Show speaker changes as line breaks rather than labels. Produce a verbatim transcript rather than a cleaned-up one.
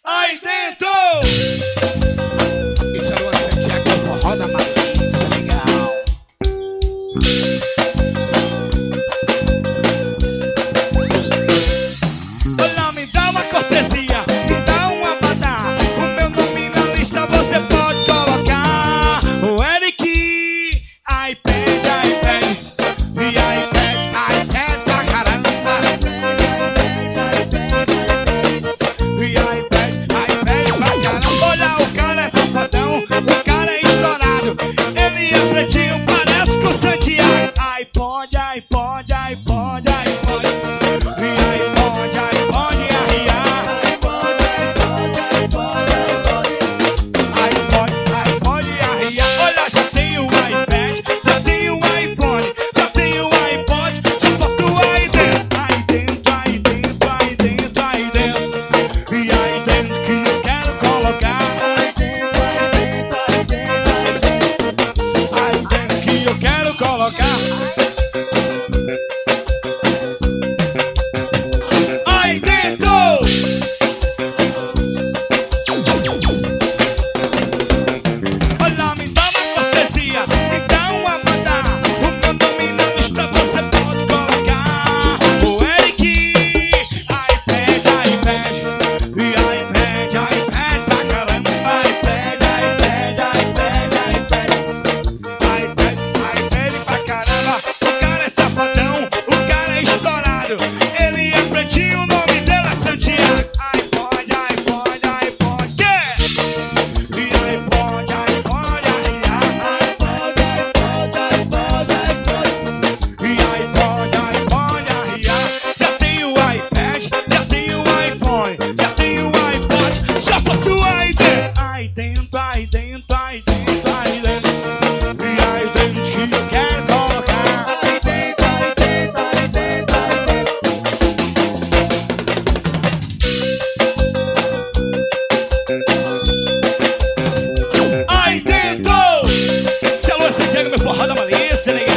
Aí dentro! Isso é o Santiago Forró da Malícia, legal. Olha, me dá uma cortesia, me dá um abadá. O meu nome na lista você pode colocar. O Eric, iPad, iPad. E iPad, iPad pra caramba. E iPad, iPad pra caramba. Olha, o cara é safadão, o cara é estourado. Ele é pretinho, parece com o Santiago. iPod, iPod, iPod, iPod. E iPod, iPod, arriar. iPod, iPod, arriar. Olha, já tem o iPad, já tem o iPhone, já tem o iPod, só falta o aí dentro. Aí dentro, aí dentro, aí dentro, aí dentro. E aí dentro que eu quero colocar. Aí dentro que eu quero colocar. Aí dentro! Olha, me dá uma cortesia, me dá um abadá. O meu nome na lista você pode colocar. O Eric, iPad, iPad. E iPad, iPad pra caramba. iPad, iPad, iPad, iPad. iPad, iPad pra caramba. O cara é safadão, o cara é estourado. Ele é pretinho, o nome dele é Santiago. iPod, iPod, iPod, yeah! E iPod, iPod, arriar. E iPod, iPod, arriar. Já tem o iPad, já tem o iPhone, já tem o iPod, só falta o aí dentro. Aí dentro, aí dentro, aí dentro, aí dentro. E aí dentro que eu quero colocar. Aí dentro, aí dentro, aí dentro, aí dentro. Aí dentro! Se alô, Santiago, meu forró da Malícia, legal.